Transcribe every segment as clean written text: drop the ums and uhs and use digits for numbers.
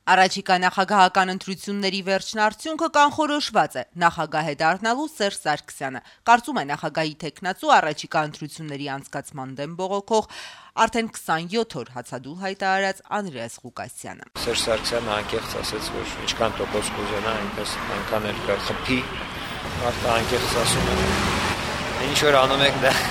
Առաջիկա նախագահական ընտրությունների վերջին արդյունքը կանխորոշված է։ Նախագահ է դառնալու Սերժ Սարգսյանը։ Կարծում է նախագահի թեկնածու առաջիկա ընտրությունների անցկացման դեմ բողոքող արդեն 27 օր հացադուլ հայտարարած Անդրեաս Ղուկասյանը։ Սերժ Սարգսյանը անկեղծ ասաց, որ ինչքան տոկոս կուզենա, այնպես այնքան էլ կխփի։ Մարդը անկեղծ ասում է, ինչ որ անում եք դա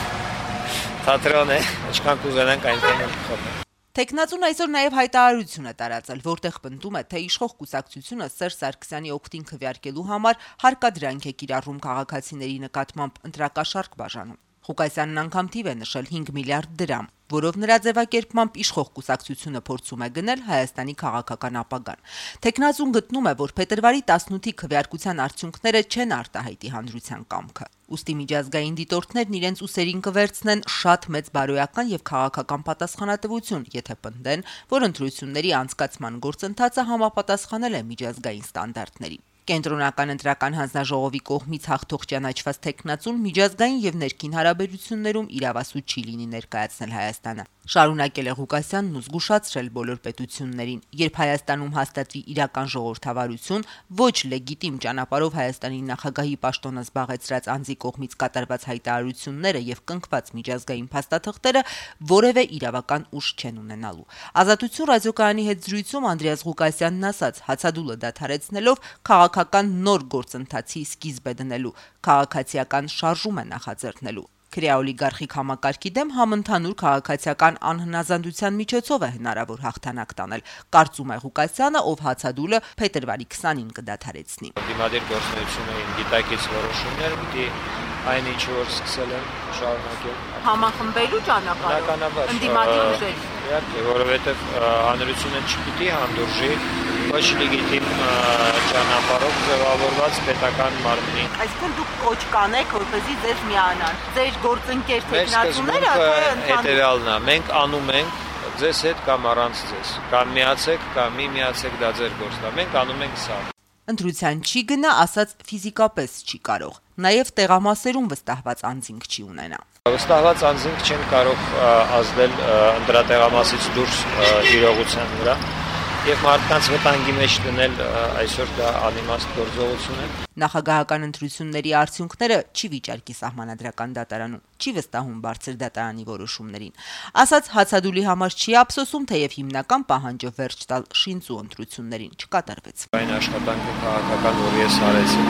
թատրոն է, ինչքան կուզենանք այնքան էլ կխփի։ Թեկնածուն այսօր նաև հայտարարություն է տարածել, որտեղ պնդում է, թե իշխող կուսակցությունը Սերժ Սարգսյանի օգտին քվեարկելու համար հարկադրանք է կիրառում քաղաքացիների նկատմամբ ընտրակաշառք բաժանում։ Ղուկասյանն անգամ թիվ է նշել 5 միլիարդ դրամ, որով նրա ձևակերպմամբ իշխող կուսակցությունը փորձում է գնել Հայաստանի քաղաքական ապագան։ Թեկնածուն գտնում է, որ փետրվարի 18-ի քվեարկության արդյունքները չեն արտահայտի հանրության կամքը։ Ուստի միջազգային դիտորդներն իրենց ուսերին կվերցնեն շատ մեծ բարոյական եւ քաղաքական պատասխանատվություն, եթե պնդեն, որ ընտրությունների անցկացման գործընթացը համապատասխանել է միջազգային ստանդարտներին։ Կենտրոնական ընտրական հանձնաժողովի կողմից հաղթող ճանաչված թեկնածուն միջազգային եւ ներքին հարաբերություններում իրավասու չի լինի ներկայացնել Հայաստանը։ Շարունակել է Ղուկասյանն ու զգուշացրել բոլոր պետություններին, երբ Հայաստանում հաստատվի իրական ժողովրդավարություն, ոչ լեգիտիմ ճանապարհով Հայաստանի նախագահի պաշտոնը զբաղեցրած անձի կողմից կատարված հայտարարությունները եւ կնքված միջազգային փաստաթղթերը որևէ իրավական ուժ չեն ունենալու։ Ազատություն ռադիոկայանի հետ զրույցում Անդրեաս Ղուկասյանն ասաց, հացադուլը դադարեցնելով քաղաքական նոր գործընթացի սկիզբ է դնելու, քաղաքացիական շարժում է նախաձեռնելու։ Քրեաօլիգարխիկ համակարգի դեմ համընդհանուր քաղաքացիական անհնազանդության միջոցով է հնարավոր հաղթանակ տանել, կարծում է Ղուկասյանը, ով հացադուլը փետրվարի 20-ին կդադարեցնի։ Դիմադիր գործունեությունը իմ գիտակից որոշումներ պիտի այն ինչ որ սկսել եմ շարունակել։ Համախմբելու ճանապարհով ընդդիմադիր ուժերի։ Իհարկե, որովհետև հանրությունը չպիտի հանդուրժի ոչ լեգիտիմ ճանապարհով ձևավորված պետական մարմնի։ Այսինքն դուք կոչ կանեք, որպեսզի ձեզ միանան։ Ձեր գործընկեր թեկնածուները հետևյալն է, մենք անում ենք ձեզ հետ կամ առանց ձեզ, կամ միացեք, կամ մի միացեք, դա ձեր գործն է։ Մենք անում ենք սա։ Ընտրության չի գնա, ասած ֆիզիկապես չի կարող։ Նաև տեղամասերում վստահված անձինք չի ունենա։ Վստահված անձինք չեն կարող ազդել ընտրատեղամասից դուրս իրողության վրա եւ մարդկանց վտանգի մեջ դնել այսօր դա անիմաստ գործողություն է։ Նախագահական ընտրությունների արդյունքները չի վիճարկի սահմանադրական դատարանում, չի վստահում բարձր դատարանի որոշումներին։ Ասած հացադուլի համար չի ափսոսում, թեև հիմնական պահանջը վերջ տալ շինծու ընտրություններին չկատարվեց։ Այն աշխատանքը քաղաքական, որ ես արեցի,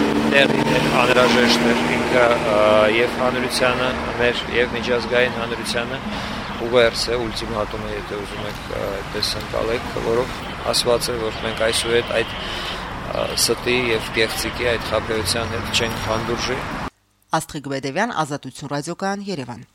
տեղին էր, անհրաժեշտ էր ինքը եւ հանրությանը, մեր եւ միջազգային հանրությանը ուղերձ է, ուլտիմատում է, եթե ուզում եք այդպես ընկալեք, որով ասված է, որ մենք այսուհետ այդ ստի եւ կեղծիկի այդ խաբեության հետ չենք հանդուրժի։ Աստղիկ Բեդևյան, Ազատություն ռադիոկայան, Երևան։